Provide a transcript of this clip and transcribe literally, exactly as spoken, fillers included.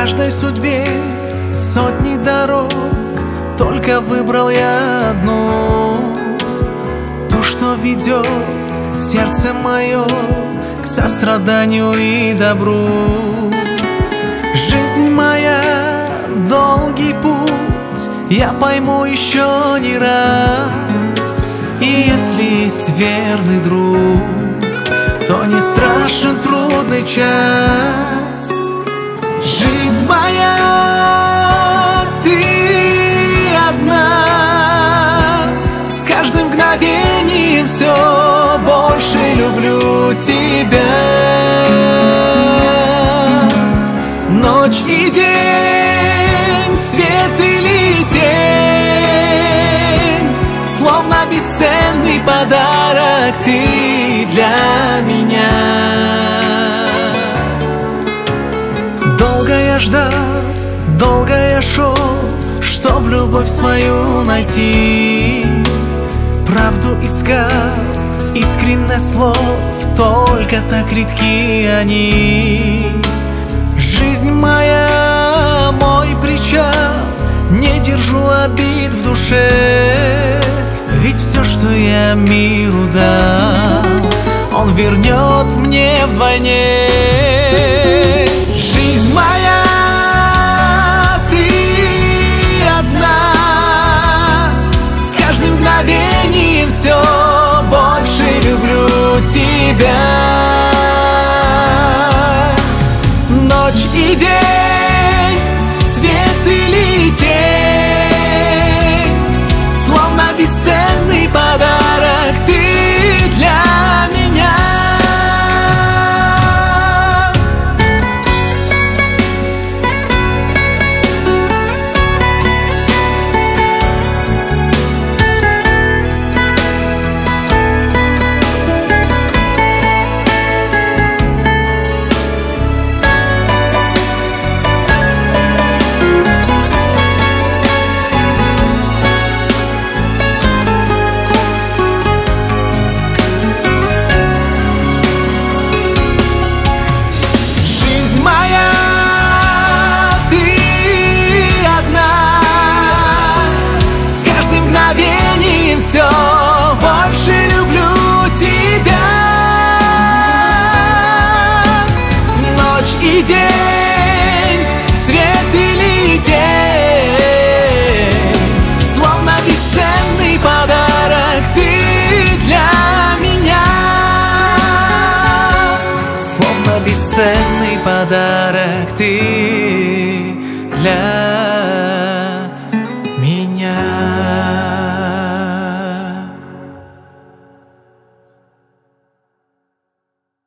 каждой судьбе сотни дорог, только выбрал я одну, ту, что ведет сердце мое к состраданию и добру. Жизнь моя — долгий путь, я пойму еще не раз. И если есть верный друг, то не страшен трудный час. Жизнь моя, ты одна, с каждым мгновением все больше люблю тебя. Ночь и день, свет или тень, словно бесценный подарок ты для меня. Долго я ждал, долго я шел, чтоб любовь свою найти. Правду искал, искренность слов, только так редки они. Жизнь моя, мой причал, не держу обид в душе. Ведь все, что я миру дал, он вернет мне вдвойне. Жизнь моя, ты одна, с каждым мгновением все больше люблю тебя. Ночь и день, свет или тень, словно бесценный подарок ты для меня. Все больше люблю тебя. Ночь и день, свет или тень, словно бесценный подарок ты для меня. Словно бесценный подарок ты для меня.